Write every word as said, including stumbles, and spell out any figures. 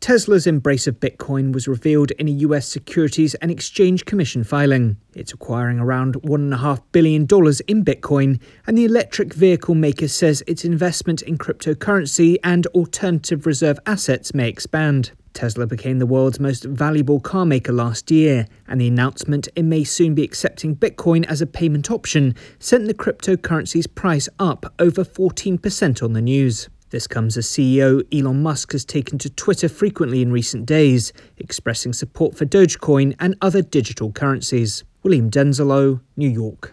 Tesla's embrace of Bitcoin was revealed in a U S Securities and Exchange Commission filing. It's acquiring around one point five billion dollars in Bitcoin, and the electric vehicle maker says its investment in cryptocurrency and alternative reserve assets may expand. Tesla became the world's most valuable car maker last year, and the announcement it may soon be accepting Bitcoin as a payment option sent the cryptocurrency's price up over fourteen percent on the news. This comes as C E O Elon Musk has taken to Twitter frequently in recent days, expressing support for Dogecoin and other digital currencies. William Denzelo, New York.